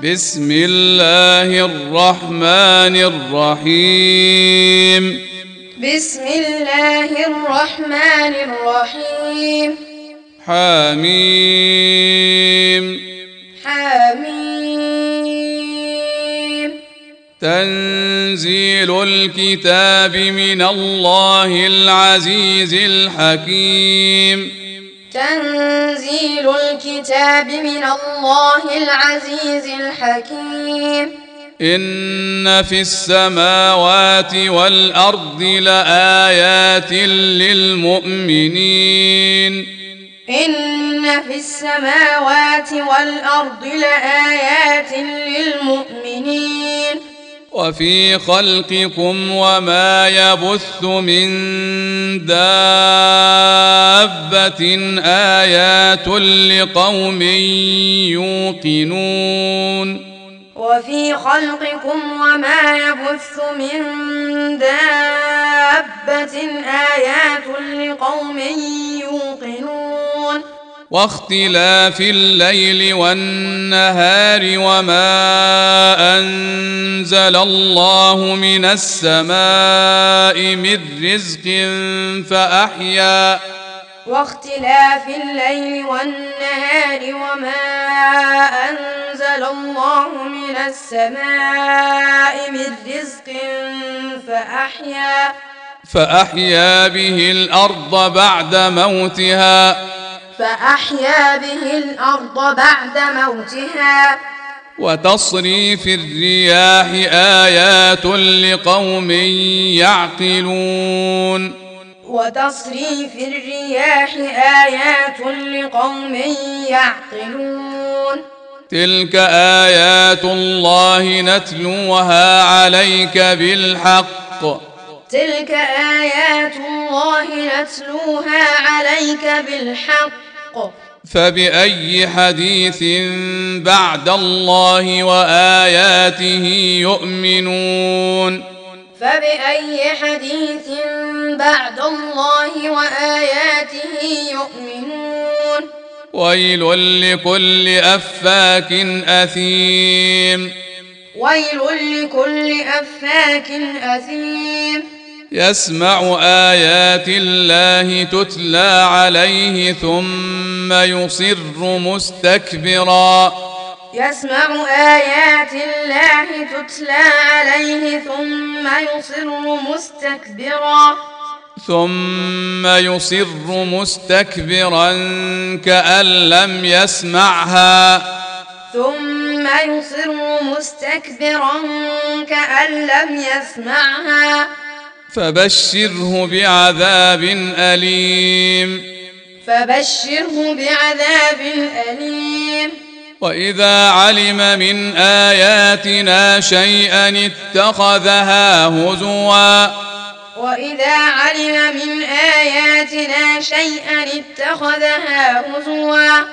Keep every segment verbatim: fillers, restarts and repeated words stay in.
بسم الله الرحمن الرحيم بسم الله الرحمن الرحيم حميم حميم تنزيل الكتاب من الله العزيز الحكيم تنزيل الكتاب من الله العزيز الحكيم إن في السماوات والأرض لآيات للمؤمنين إن في السماوات والأرض لآيات للمؤمنين وفي خلقكم وما يبث من دابة آيات لقوم يوقنون وفي خلقكم وما يبث من دابة آيات لقوم يوقنون واختلاف الليل والنهار وما أنزل الله من السماء من رزق فأحيا واختلاف الليل والنهار وما أنزل الله من السماء من رزق فأحيا فأحيا به الأرض بعد موتها فأحيا به الأرض بعد موتها وتصريف الرياح آيات لقوم يعقلون وتصريف الرياح آيات لقوم يعقلون تلك آيات الله نتلوها عليك بالحق تلك آيات الله نتلوها عليك بالحق فبأي حديث بعد الله وآياته يؤمنون فبأي حديث بعد الله وآياته يؤمنون ويل لكل أفاك أثيم ويل لكل أفاك أثيم يسمع آيات الله تتلى عليه ثم يصر مستكبرا يسمع آيات الله تتلى عليه ثم يصر مستكبرا ثم يصر مستكبرا كأن لم يسمعها ثم يصر مستكبرا كأن لم يسمعها فبشره بعذاب أليم فبشره بعذاب أليم وإذا علم من آياتنا شيئا اتخذها هزوا وإذا علم من آياتنا شيئا اتخذها هزوا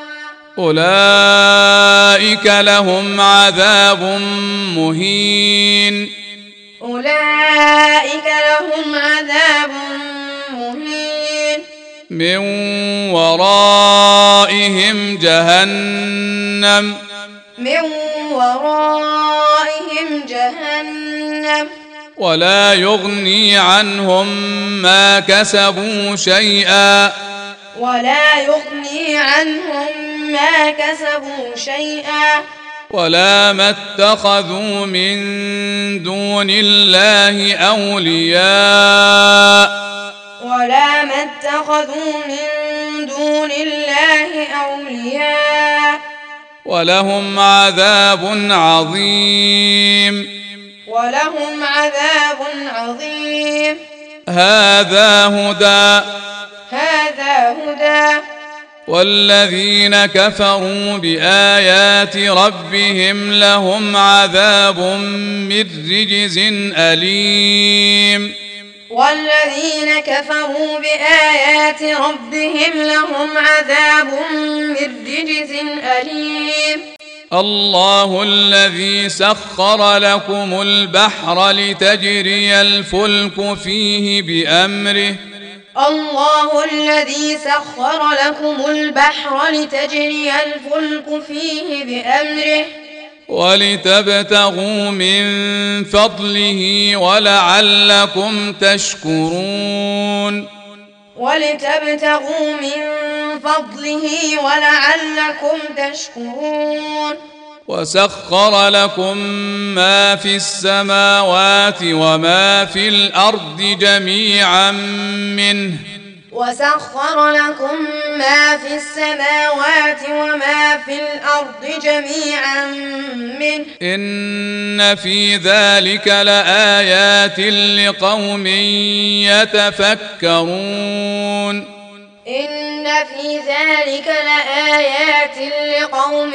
أولئك لهم عذاب مهين أولئك لهم عذاب مهين من ورائهم جهنم من ورائهم جهنم ولا يغني عنهم ما كسبوا شيئا ولا يغني عنهم ما كسبوا شيئا ولا ما اتخذوا من دون الله أولياء ولا ما اتخذوا من دون الله أولياء ولهم عذاب عظيم ولهم عذاب عظيم هذا هدى هذا هدى والذين كفروا بآيات ربهم لهم عذاب من رجز أليم والذين كفروا بآيات ربهم لهم عذاب من رجز أليم الله الذي سخر لكم البحر لتجري الفلك فيه بأمره الله الذي سخر لكم البحر لتجري الفلك فيه بأمره ولتبتغوا من فضله ولعلكم تشكرون ولتبتغوا من فضله ولعلكم تشكرون وسخر لكم ما في السماوات وما في الأرض جميعا منه وسخر لكم ما في السماوات وما في الأرض جميعا منه إن في ذلك لآيات لقوم يتفكرون إن في ذلك لآيات لقوم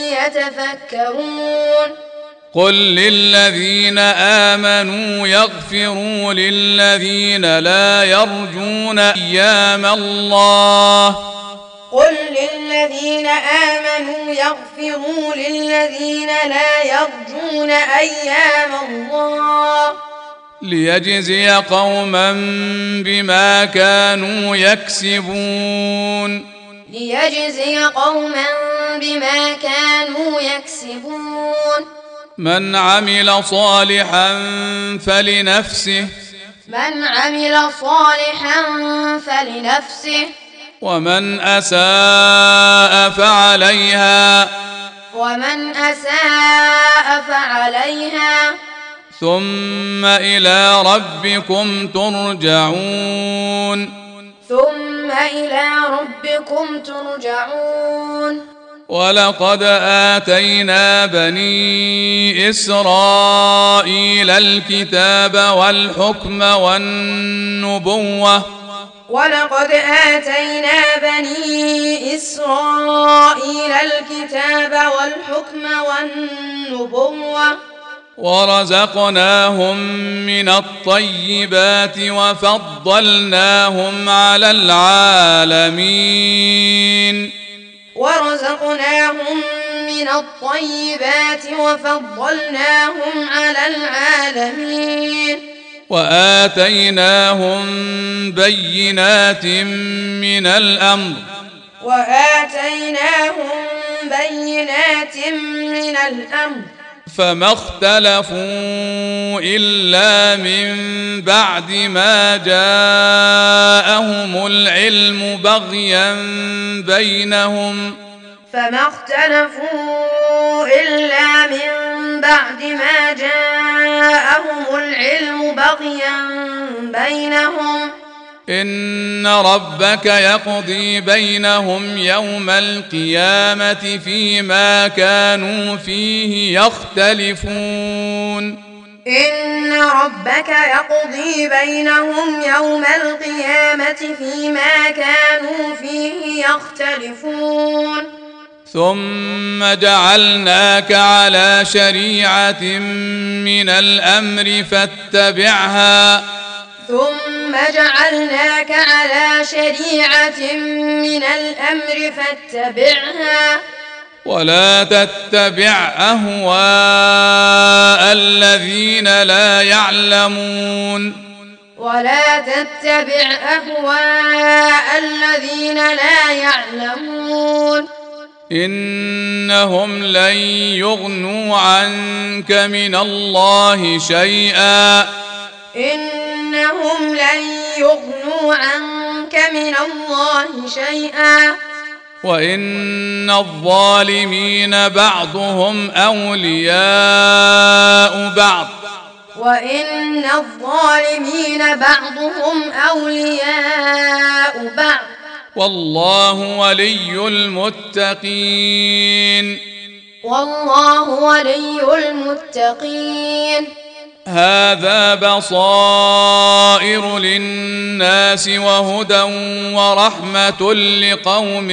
يتفكرون قل للذين آمنوا يغفروا للذين لا يرجون أيام الله قل للذين آمنوا يغفروا للذين لا يرجون أيام الله ليجزي قوما بما كانوا يكسبون ليجزي قوما بما كانوا يكسبون من عمل صالحا فلنفسه من عمل صالحا فلنفسه ومن أساء فعليها ومن أساء فعليها ثم إلى ربكم ترجعون ثم إلى ربكم ترجعون ولقد آتينا بني إسرائيل الكتاب والحكم والنبوة ولقد آتينا بني إسرائيل الكتاب والحكم والنبوة ورزقناهم من الطيبات وفضلناهم على العالمين ورزقناهم من الطيبات وفضلناهم على العالمين وآتيناهم بينات من الأمر وآتيناهم بينات من الأمر فما اختلفوا إلا من بعد ما جاءهم العلم بغيا بينهم فما اختلفوا إلا من بعد ما جاءهم العلم بغيا بينهم إن ربك يقضي بينهم يوم القيامة فيما كانوا فيه يختلفون إن ربك يقضي بينهم يوم القيامة فيما كانوا فيه يختلفون ثم جعلناك على شريعة من الأمر فاتبعها ثم جعلناك على شريعة من الأمر فاتبعها ولا تتبع أهواء الذين لا يعلمون ولا تتبع أهواء الذين لا يعلمون إنهم لن يغنوا عنك من الله شيئا إنهم لن يغنوا عنك من الله شيئا وإن الظالمين بعضهم أولياء بعض وإن الظالمين بعضهم أولياء بعض والله ولي المتقين والله ولي المتقين هذا بصائر للناس وهدى ورحمة لقوم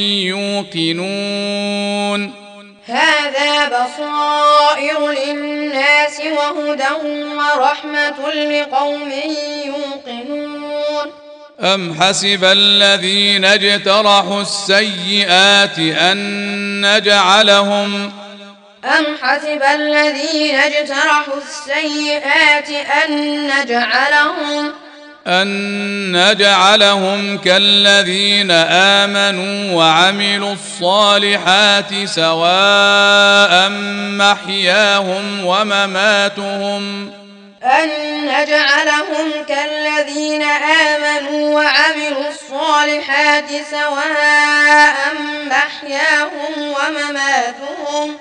يوقنون هذا بصائر للناس وهدى ورحمة لقوم يوقنون أم حسب الذين اجترحوا السيئات أن نجعلهم أم حسب الذين اجترحوا السيئات أن نجعلهم أن نجعلهم كالذين آمنوا وعملوا الصالحات سواء محياهم ومماتهم أن نجعلهم كالذين آمنوا وعملوا الصالحات سواء محياهم ومماتهم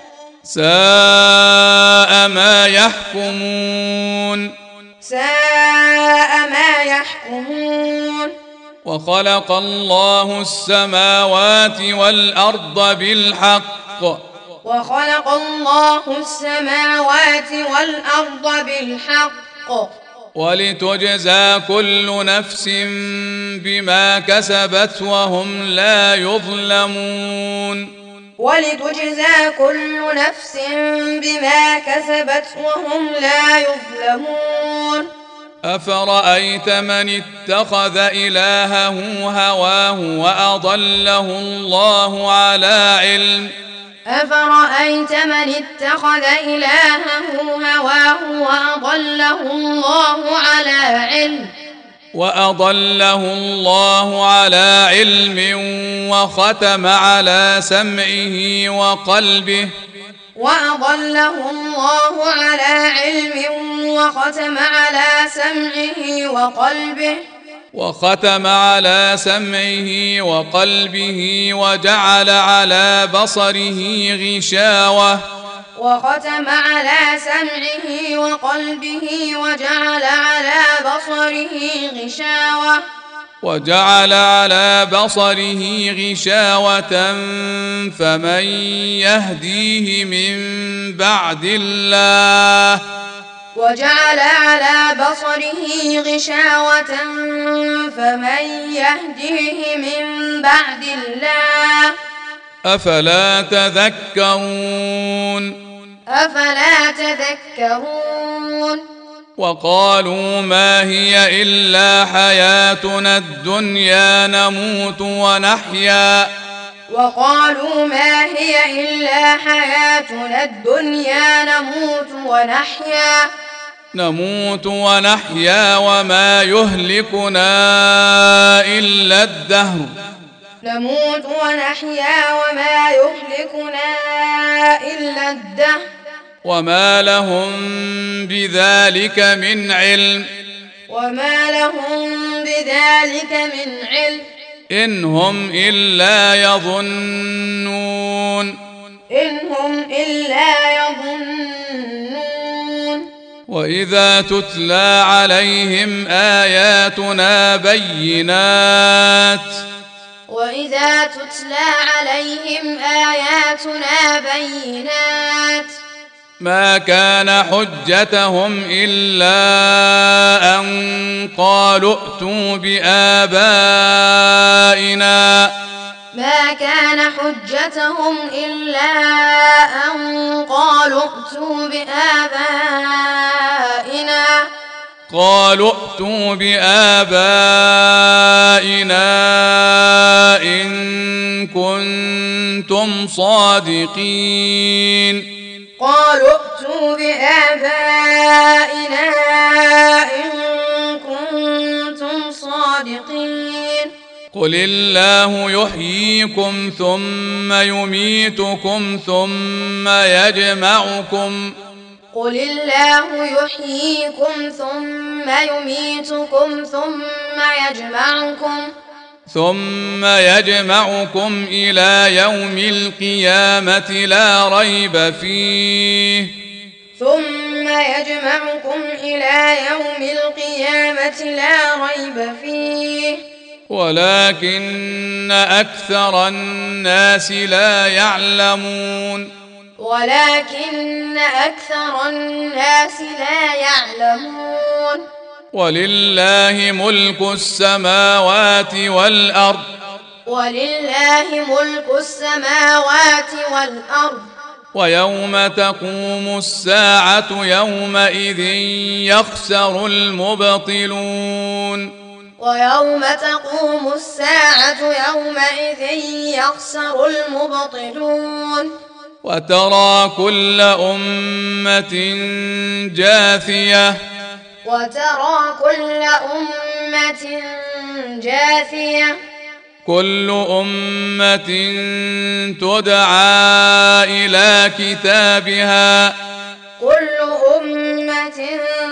ساء ما يحكمون ساء ما يحكمون وخلق الله السماوات والأرض بالحق وخلق الله السماوات والأرض بالحق ولتجزى كل نفس بما كسبت وهم لا يظلمون ولتجزى كل نفس بما كسبت وهم لا يظلمون أفرأيت من اتخذ إلهه هواه وأضله الله على علم أفرأيت من اتخذ إلهه هواه وأضله الله على علم وأضله الله على علم وختم على سمعه وقلبه وأضله الله على علم وختم على سمعه وقلبه وختم على سمعه وقلبه وجعل على بصره غشاوة وختم على سمعه وقلبه وجعل على بصره غشاوة وجعل على بصره غشاوة فمن يهديه من بعد الله وجعل على بصره غشاوة فمن يهديه من بعد الله أفلا تذكرون أفلا تذكرون وقالوا ما هي إلا حياتنا الدنيا نموت ونحيا وقالوا ما هي إلا حياتنا الدنيا نموت ونحيا نموت ونحيا وما يهلكنا إلا الدهر نموت ونحيا وما يهلكنا إلا الدهر وما لهم بذلك من علم وما لهم بذلك من علم إن هم إلا يظنون إن هم إلا يظنون وإذا تتلى عليهم آياتنا بينات وإذا تتلى عليهم آياتنا بينات ما كان حجتهم إلا أن قالوا ائتوا بآبائنا ما كان حجتهم إلا أن قالوا ائتوا بآبائنا قالوا ائتوا بآبائنا إن كنتم صادقين قالوا ائتوا بآبائنا إن كنتم صادقين قل الله يحييكم ثم يميتكم ثم يجمعكم قل الله يحييكم ثم يميتكم ثم يجمعكم ثم يجمعكم إلى يوم القيامة لا ريب فيه ثم يجمعكم إلى يوم القيامة لا ريب فيه ولكن أكثر الناس لا يعلمون ولكن أكثر الناس لا يعلمون ولله ملك السماوات والأرض ولله ملك السماوات والأرض ويوم تقوم الساعة يومئذ يخسر المبطلون ويوم تقوم الساعة يومئذ يخسر المبطلون وترى كل أمة جاثية وترى كل أمة جاثية كل أمة تدعى إلى كتابها كل أمة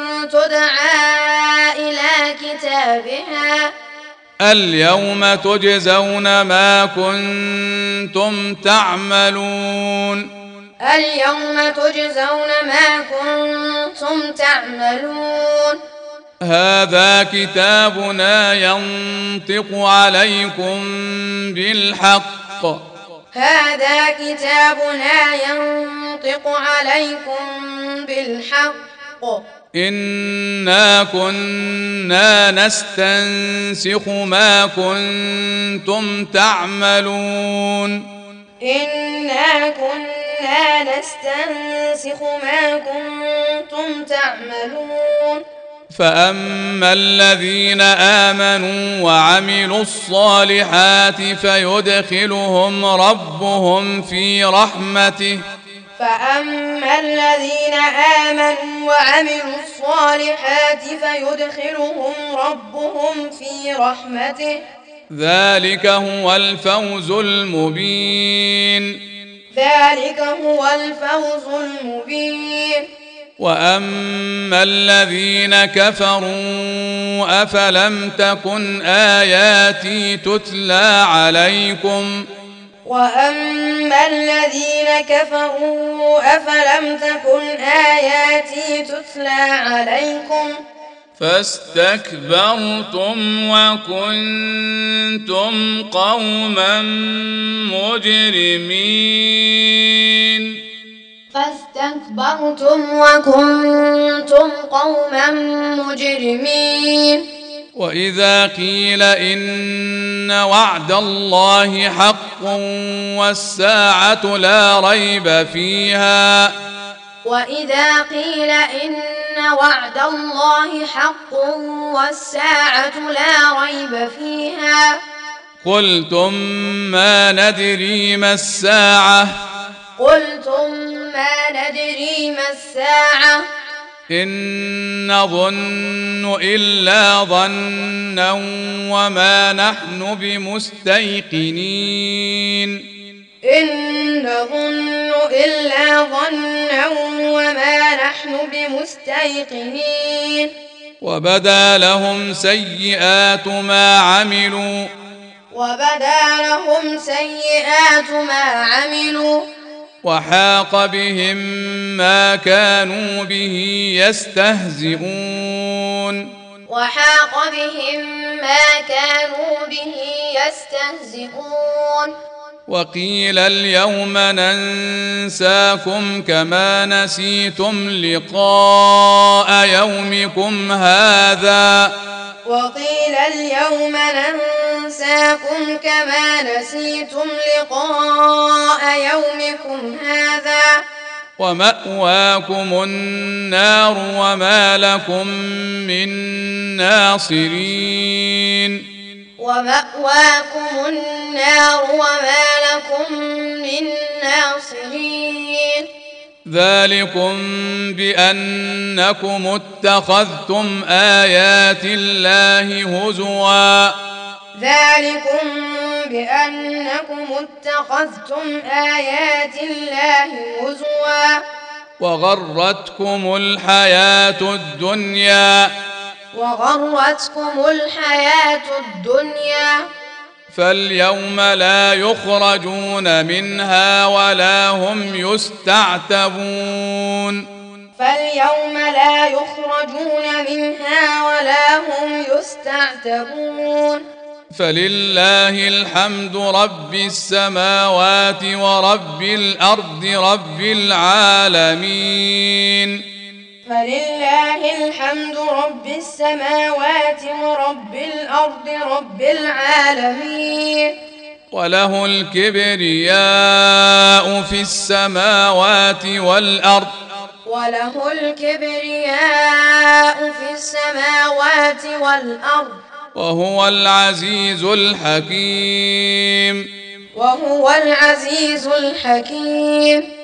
تدعى إلى كتابها اليوم تجزون ما كنتم تعملون اليوم تجزون ما كنتم تعملون هذا كتابنا ينطق عليكم بالحق هذا كتابنا ينطق عليكم بالحق إنا كنا نستنسخ ما كنتم تعملون إنا كنا نستنسخ ما كنتم تعملون فأما الذين آمنوا وعملوا الصالحات فيدخلهم ربهم في رحمته فأما الذين آمنوا وعملوا الصالحات فيدخلهم ربهم في رحمته ذلك هو الفوز المبين ذلك هو الفوز المبين وأما الذين كفروا أفلم تكن آياتي تتلى عليكم وأما الذين كفروا أفلم تكن آياتي تتلى عليكم فاستكبرتم وكنتم قوما مجرمين فاستكبرتم وكنتم قوما مجرمين وإذا قيل إن وعد الله حق والساعة لا ريب فيها وإذا قيل إن وعد الله حق والساعة لا ريب فيها قلتم ما ندري ما الساعة قلتم ما ندري ما الساعة إن نظن إلا ظنا وما نحن بمستيقنين إن نظن إلا ظنا وما نحن بمستيقنين وبدا لهم سيئات ما عملوا وبدا لهم سيئات ما عملوا وحاق بهم ما كانوا به يستهزئون وحاق بهم ما كانوا به يستهزئون وقيل اليوم ننساكم كما نسيتم لقاء يومكم هذا وقيل اليوم ننساكم كما نسيتم لقاء يومكم هذا ومأواكم النار وما لكم من ناصرين ومأواكم النار وما لكم من ناصرين ذلكم بأنكم اتخذتم آيات الله هزوا ذلكم بأنكم اتخذتم آيات الله هزوا وغرتكم الحياة الدنيا وغرتكم الحياة الدنيا فاليوم لا يخرجون منها ولا هم يستعتبون فاليوم لا يخرجون منها ولا هم يستعتبون فلله الحمد رب السماوات ورب الأرض رب العالمين فلله الحمد رب السماوات ورب الأرض رب العالمين وله الكبرياء في السماوات والأرض وله الكبرياء في السماوات والأرض وهو العزيز الحكيم وهو العزيز الحكيم